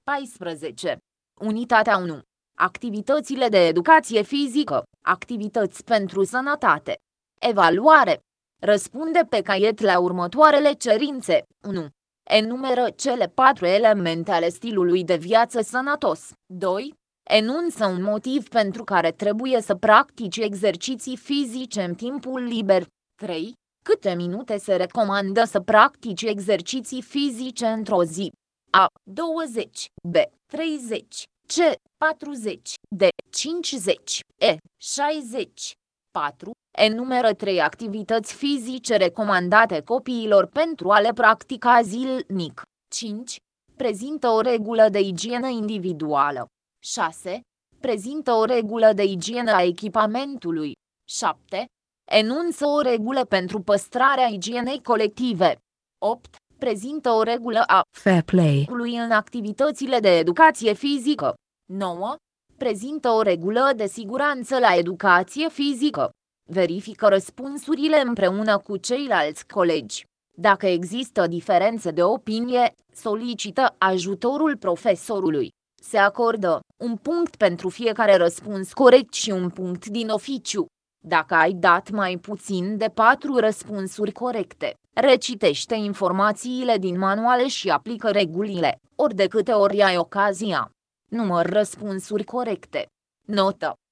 14. Unitatea 1. Activitățile de educație fizică, activități pentru sănătate. Evaluare. Răspunde pe caiet la următoarele cerințe. 1. Enumeră cele 4 elemente ale stilului de viață sănătos. 2. Enunță un motiv pentru care trebuie să practici exerciții fizice în timpul liber. 3. Câte minute se recomandă să practici exerciții fizice într-o zi? A. 20. B. 30. C. 40. D. 50. E. 60. 4. Enumeră 3 activități fizice recomandate copiilor pentru a le practica zilnic. 5. Prezintă o regulă de igienă individuală. 6. Prezintă o regulă de igienă a echipamentului. 7. Enunță o regulă pentru păstrarea igienei colective. 8. Prezintă o regulă a fair play-ului în activitățile de educație fizică. 9. Prezintă o regulă de siguranță la educație fizică. Verifică răspunsurile împreună cu ceilalți colegi. Dacă există diferențe de opinie, solicită ajutorul profesorului. Se acordă un punct pentru fiecare răspuns corect și un punct din oficiu. Dacă ai dat mai puțin de 4 răspunsuri corecte, recitește informațiile din manuale și aplică regulile, ori de câte ori ai ocazia. Număr răspunsuri corecte. Notă.